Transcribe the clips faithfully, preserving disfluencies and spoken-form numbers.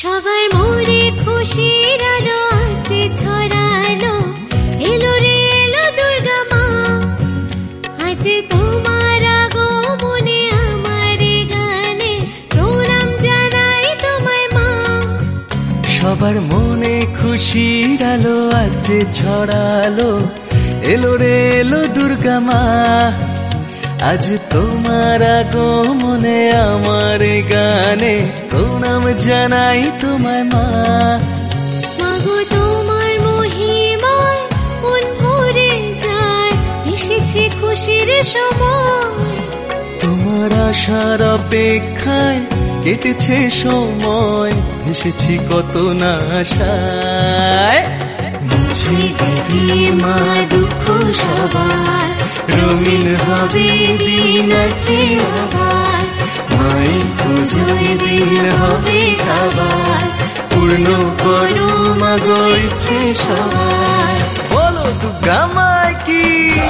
সবার মনে খুশির আলো আজ ছড়ালো, এলো রে এলো দুর্গা মা, আজ তোমার আগমনে আমার গানে প্রণাম জানাই তোমায় মা। সবার মনে খুশির আলো আজ ছড়ালো, এলো রে এলো দুর্গা মা, আজ তোমার আগমনে আমার গানে প্রণাম জানাই তোমায় মা। মাগো তোমার মহিমায় মন ভরে যায়, এসেছে খুশির সময়। তোমার আশার অপেক্ষায় কেটেছে সময়, এসেছি কত না আশায়। মুছে দেবে মা দুঃখ সবার, রঙিন হবে দিন আছে আবার, মায়ের পুজোয় দিন হবে আবার, পূর্ণ করো মাগো ইচ্ছে সবার। বলো দুর্গা মায় কি,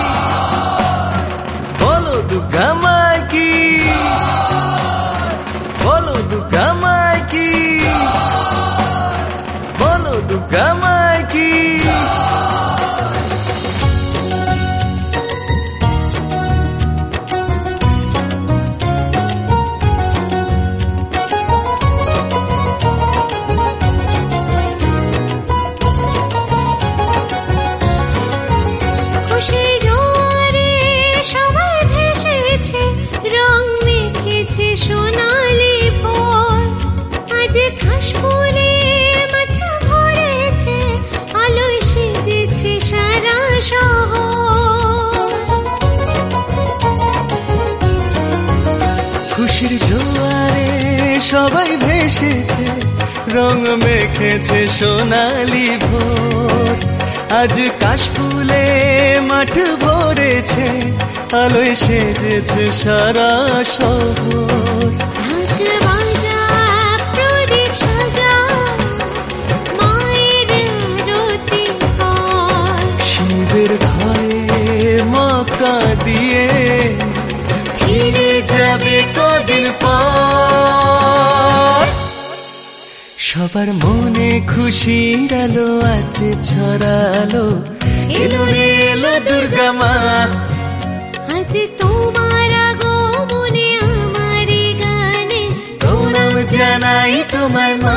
বলো দুর্গা মায় কি, বলো দুর্গা মায় কি, বলো দুর্গা মায় কি। খুশির জোয়ারে সবাই ভেসেছে, রং মেখেছে সোনালি ভোর, আজ ঘাস ফুলে মাঠ ভরেছে, আলোয় সেজেছে সারা শহর। খুশির জোয়ারে সবাই ভেসেছে, রং মেখেছে সোনালি ভোর, আজ কাশফুলে মাঠ ভরেছে, আলোয় সেজেছে সারা শহর। ঢাক বাজা প্রদীপ সাজা, মায়ের আরতি কর, শিবের ঘরে মক্কা দিয়ে ফিরে যাবে কদিন পর। সবার মনে খুশির আলো আজ ছড়ালো, এলো রে এলো দুর্গা মা, আজ তোমার আগমনে আমার গানে প্রণাম জানাই তোমায় মা।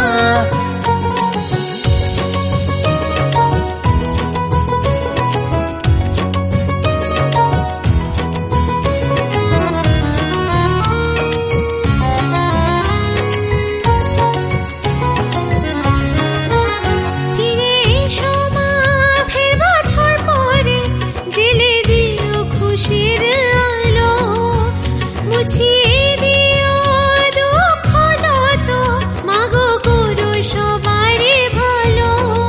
ফিরে এসো মা ফের বছর পরে, জেলে দিও খুশির আলো, মুছিয়ে দিও দুঃখ যত, মাগো করো সবারই ভালো।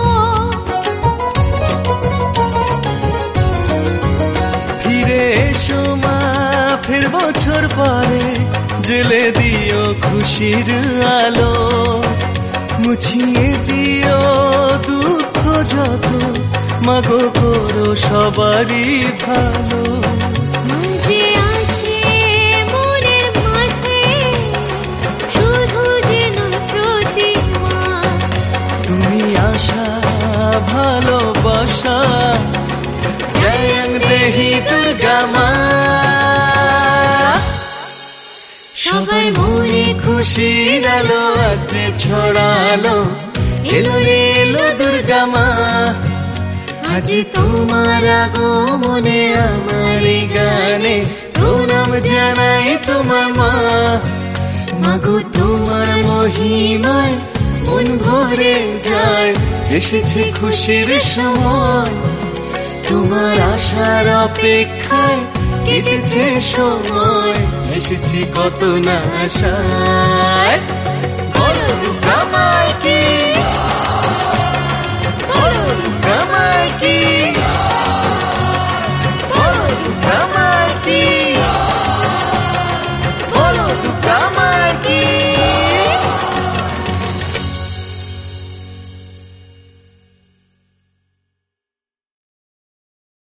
ফিরে এসো মা ফের বছর পরে, জেলে দিও খুশির আলো, মুছিয়ে দিও দুঃখ যত, মাগো করো সবারই ভালো। মাঝে আছে মনের মাঝে শুধু যেন প্রতিমা, তুমি আশা ভালোবাসা জয়ং দেহি দুর্গা মা। সবার মনে খুশির আলো আজ ছড়ালো, এলো রে এলো দুর্গা মা, আজ তোমার আগমনে আমার গানে প্রণাম জানাই তোমার মা। মাগো তোমার মহিমায় মন ভরে যায়, এসেছে খুশির সময়, তোমার আশার অপেক্ষায় কেটেছে সময়, এসেছি কত না আশায়। বলো দুর্গা মা